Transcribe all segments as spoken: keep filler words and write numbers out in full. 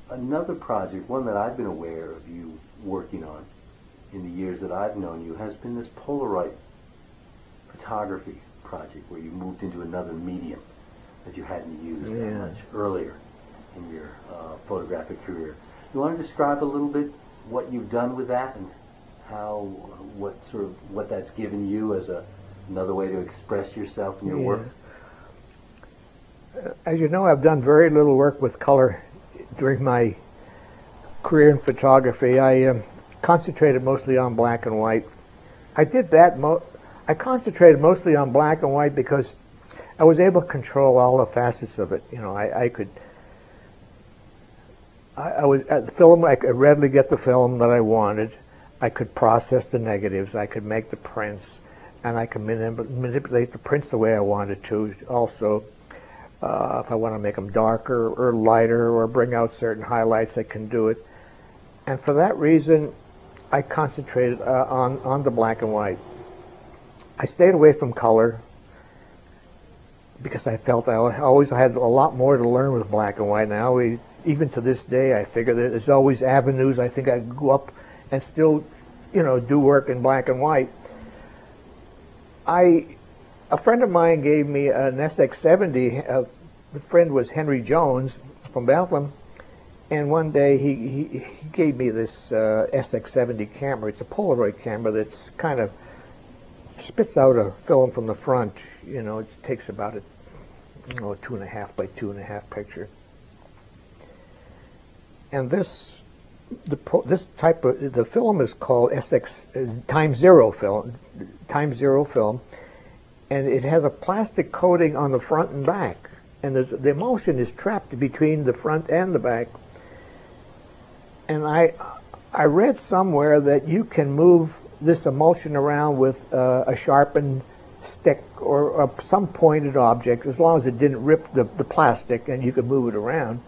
another project, one that I've been aware of you working on in the years that I've known you, has been this Polaroid photography project where you moved into another medium that you hadn't used yeah. that much earlier in your uh, photographic career. You want to describe a little bit what you've done with that and how, what sort of, what that's given you as a another way to express yourself in your yeah. work? Uh, as you know, I've done very little work with color during my career in photography. I um, concentrated mostly on black and white. I did that. Mo I concentrated mostly on black and white because I was able to control all the facets of it. You know, I, I could. I, I was at the film. I could readily get the film that I wanted. I could process the negatives. I could make the prints, and I could manip manipulate the prints the way I wanted to. Also, uh, if I want to make them darker or lighter or bring out certain highlights, I can do it. And for that reason, I concentrated uh, on on the black and white. I stayed away from color because I felt I always had a lot more to learn with black and white. Now, we, even to this day, I figure that there's always avenues. I think I could go up and still, you know, do work in black and white. I, a friend of mine gave me an S X seventy. Uh, the friend was Henry Jones from Bethlehem, and one day he, he, he gave me this uh, S X seventy camera. It's a Polaroid camera that's kind of spits out a film from the front. You know, it takes about a, you know, a two and a half by two and a half picture. And this, the this type of the film is called S X uh, Time Zero film, Time Zero film, and it has a plastic coating on the front and back, and there's, the emulsion is trapped between the front and the back. And I, I read somewhere that you can move this emulsion around with uh, a sharpened stick or uh, some pointed object, as long as it didn't rip the, the plastic and you could move it around.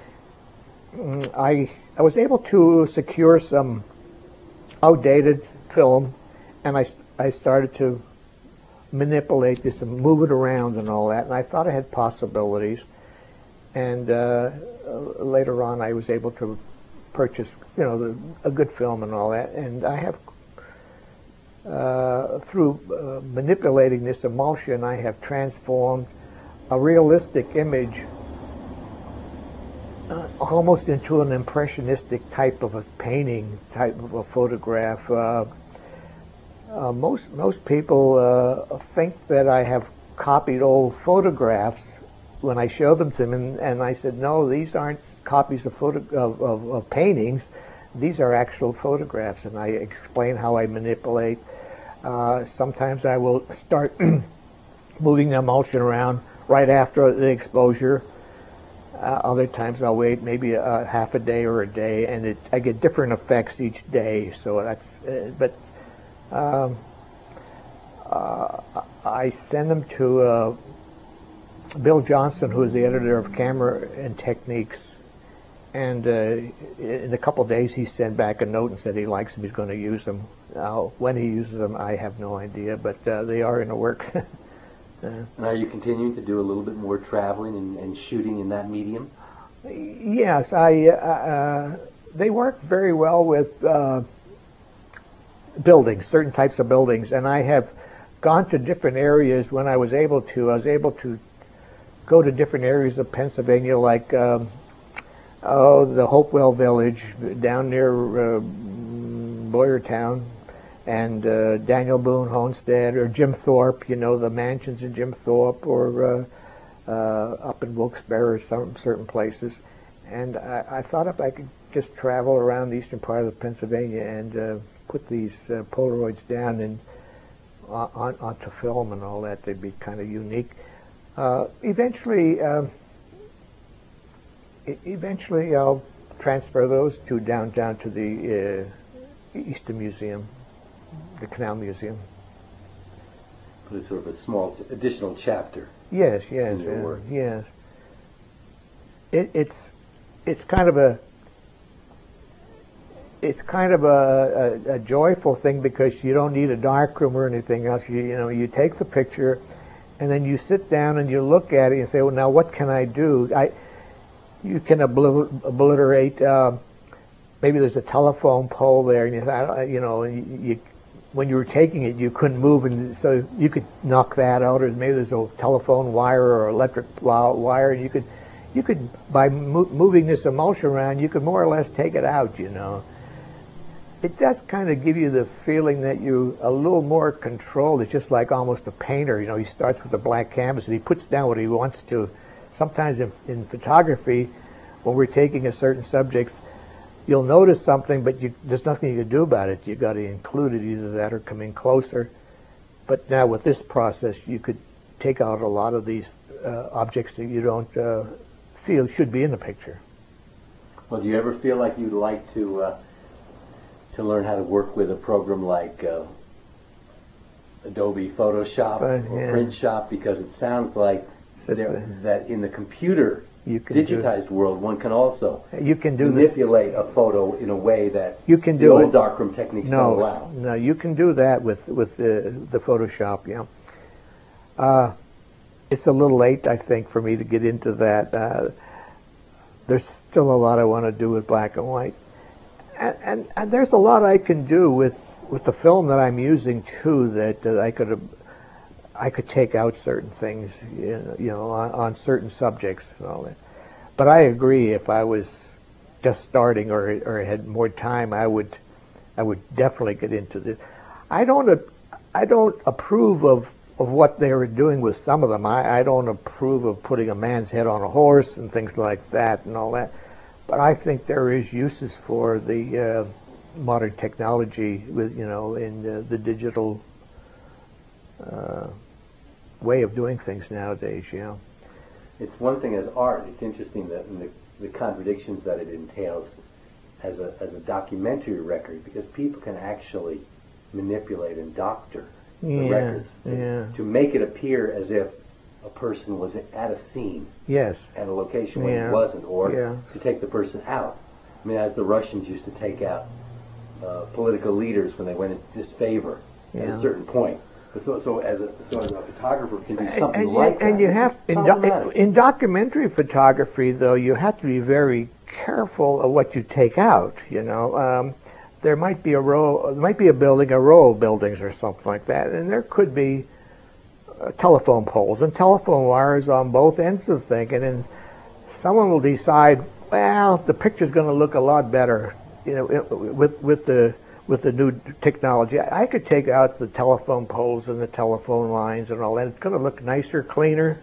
I, I was able to secure some outdated film, and I, I started to manipulate this and move it around and all that, and I thought I had possibilities. And uh, later on I was able to purchase, you know, the, a good film and all that, and I have Uh, through uh, manipulating this emulsion, I have transformed a realistic image uh, almost into an impressionistic type of a painting, type of a photograph. Uh, uh, most most people uh, think that I have copied old photographs when I show them to them, and, and I said, no, these aren't copies of, photo of, of, of paintings. These are actual photographs, and I explain how I manipulate. Uh, sometimes I will start moving the emulsion around right after the exposure. Uh, other times I'll wait maybe a, a half a day or a day, and it, I get different effects each day. So that's, uh, but um, uh, I send them to uh, Bill Johnson, who is the editor of Camera and Techniques. And uh, in a couple of days, he sent back a note and said he likes them, he's going to use them. Now, when he uses them, I have no idea, but uh, they are in the works. uh, and are you continuing to do a little bit more traveling and, and shooting in that medium? Yes, I. Uh, uh, they work very well with uh, buildings, certain types of buildings, and I have gone to different areas when I was able to. I was able to go to different areas of Pennsylvania, like um, oh, the Hopewell Village down near uh, Boyertown, and uh, Daniel Boone Homestead, or Jim Thorpe, you know, the mansions in Jim Thorpe, or uh, uh, up in Wilkes-Barre, some certain places. And I, I thought if I could just travel around the eastern part of Pennsylvania and uh, put these uh, Polaroids down and uh, on, onto film and all that, they'd be kind of unique. Uh, eventually, uh, e eventually I'll transfer those to down down to the uh, Eastern Museum, the Canal Museum. Put a sort of a small additional chapter. Yes, yes, in your uh, work. yes. It, it's it's kind of a it's kind of a, a, a joyful thing, because you don't need a darkroom or anything else. You you know you take the picture, and then you sit down and you look at it and say, well, now what can I do? I you can obli- obliterate. Uh, maybe there's a telephone pole there, and you, thought, you know, you, you, when you were taking it, you couldn't move, and so you could knock that out. Or maybe there's a telephone wire or electric wire, and you could, you could by mo moving this emulsion around, you could more or less take it out. You know, it does kind of give you the feeling that you're a little more controlled. It's just like almost a painter. You know, he starts with a blank canvas and he puts down what he wants to. Sometimes in, in photography, when we're taking a certain subject, you'll notice something, but you, there's nothing you can do about it. You've got to include it, either that or come in closer. But now with this process, you could take out a lot of these uh, objects that you don't uh, feel should be in the picture. Well, do you ever feel like you'd like to uh, to learn how to work with a program like uh, Adobe Photoshop Uh, or yeah. Print Shop? Because it sounds like It's there, a- that in the computer You can do- digitized world, one can also You can do this. manipulate a photo in a way that You can the do old it. darkroom techniques don't No, allow. no, you can do that with with the the Photoshop. Yeah. Uh, it's a little late, I think, for me to get into that. Uh, there's still a lot I want to do with black and white, and, and and there's a lot I can do with with the film that I'm using too. That, that I could have. I could take out certain things, you know, you know on, on certain subjects and all that. But I agree, if I was just starting or or had more time, I would I would definitely get into this. I don't I don't approve of of what they were doing with some of them. I, I don't approve of putting a man's head on a horse and things like that and all that. But I think there is uses for the uh, modern technology with you know in the, the digital. Uh, way of doing things nowadays, yeah. It's one thing as art. It's interesting that in the, the contradictions that it entails as a as a documentary record, because people can actually manipulate and doctor the Yeah, records to, yeah. to make it appear as if a person was at a scene Yes. at a location when Yeah. he wasn't, or Yeah. to take the person out. I mean, as the Russians used to take out uh, political leaders when they went into disfavor at Yeah. a certain point. But so, so as a so as a photographer can do And, something and, like you, that. and you This have is in, doc problematic. in documentary photography, though, you have to be very careful of what you take out. You know, um, there might be a row, there might be a building, a row of buildings or something like that, and there could be uh, telephone poles and telephone wires on both ends of the thing, and then someone will decide, well, the picture's going to look a lot better, you know, it, with with the with the new technology. I, I could take out the telephone poles and the telephone lines and all that. It's going to look nicer, cleaner,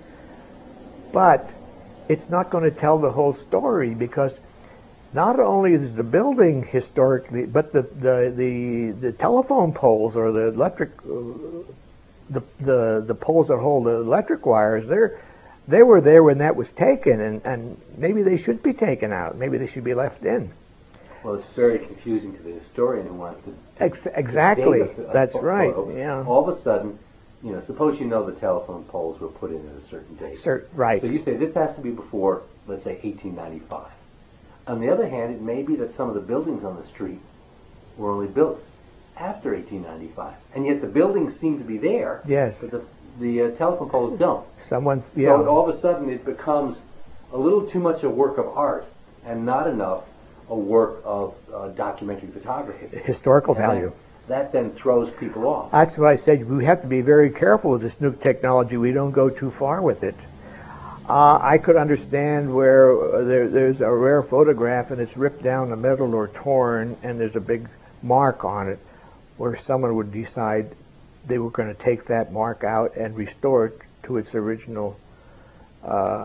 but it's not going to tell the whole story, because not only is the building historically, but the the the, the telephone poles or the electric uh, the the the poles that hold the electric wires, they're they were there when that was taken, and and maybe they should be taken out. Maybe they should be left in. Well, it's very confusing to the historian who wants to. to Ex to exactly. date a- a That's photo. right. Yeah. All of a sudden, you know, suppose you know the telephone poles were put in at a certain date. Cer right. So you say this has to be before, let's say, eighteen ninety-five. On the other hand, it may be that some of the buildings on the street were only built after eighteen ninety-five, and yet the buildings seem to be there. Yes. But the the uh, telephone poles don't. Someone. Yeah. So all of a sudden, it becomes a little too much a work of art and not enough a work of uh, documentary photography. Historical And value. That, that then throws people off. That's why I said we have to be very careful with this new technology. We don't go too far with it. Uh, I could understand where uh, there, there's a rare photograph and it's ripped down the middle or torn, and there's a big mark on it, where someone would decide they were going to take that mark out and restore it to its original uh,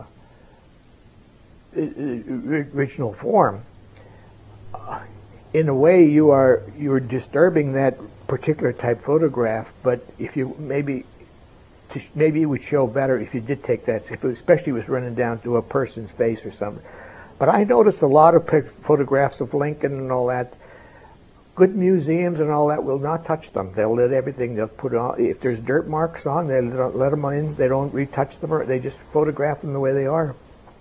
i- i- original form. Uh, in a way, you are you're disturbing that particular type photograph. But if you maybe to sh- maybe it would show better if you did take that, if it was, especially was running down to a person's face or something. But I noticed a lot of pic- photographs of Lincoln and all that. Good museums and all that will not touch them. They'll let everything. They'll put on. If there's dirt marks on, they don't let them in. They don't retouch them, or they just photograph them the way they are.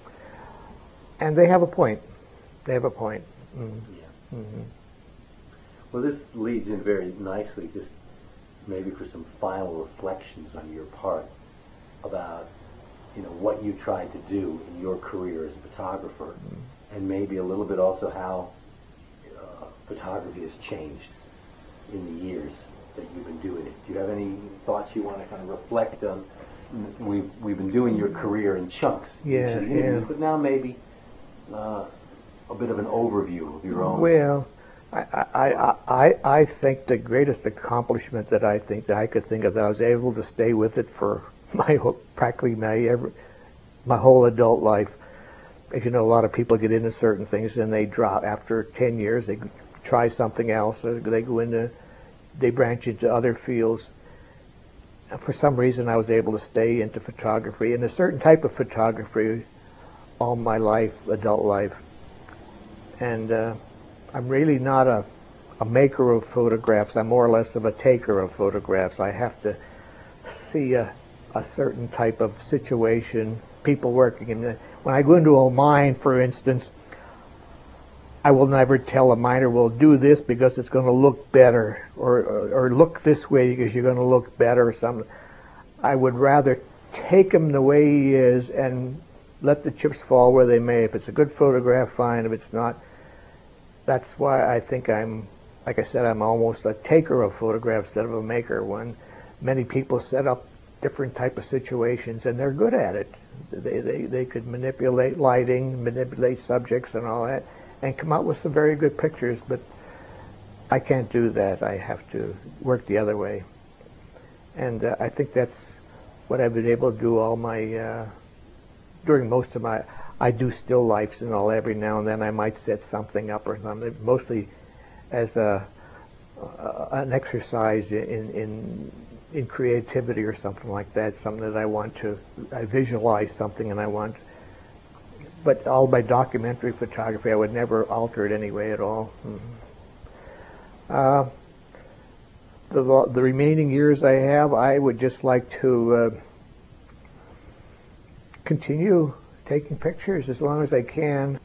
And they have a point. They have a point. Mm. Yeah. Mm-hmm. Well, this leads in very nicely, just maybe for some final reflections on your part about you know, what you tried to do in your career as a photographer, and maybe a little bit also how uh, photography has changed in the years that you've been doing it. Do you have any thoughts you want to kind of reflect on? We've, we've been doing your career in chunks, Yes, each interview, yeah. but now maybe uh, a bit of an overview of your own. Well, I, I, I, I think the greatest accomplishment that I think that I could think of, that I was able to stay with it for my whole- practically my every, my whole adult life. As you know, a lot of people get into certain things and they drop after ten years. They try something else, or they go into, they branch into other fields. And for some reason, I was able to stay into photography, and a certain type of photography, all my life, adult life. And uh, I'm really not a, a maker of photographs. I'm more or less of a taker of photographs. I have to see a, a certain type of situation, people working. And when I go into a mine, for instance, I will never tell a miner, well, do this because it's going to look better, or, or, or look this way because you're going to look better, or something. I would rather take him the way he is and let the chips fall where they may. If it's a good photograph, fine. If it's not, that's why I think I'm, like I said, I'm almost a taker of photographs instead of a maker. When many people set up different type of situations, and they're good at it. They, they, they could manipulate lighting, manipulate subjects and all that, and come out with some very good pictures, but I can't do that. I have to work the other way. And uh, I think that's what I've been able to do all my, uh, during most of my, I do still lifes and all. Every now and then I might set something up or something, mostly as a, uh, an exercise in, in, in creativity or something like that, something that I want to, I visualize something and I want. But all my documentary photography, I would never alter it anyway at all. Mm-hmm. uh, the, the remaining years I have, I would just like to uh, continue taking pictures as long as I can.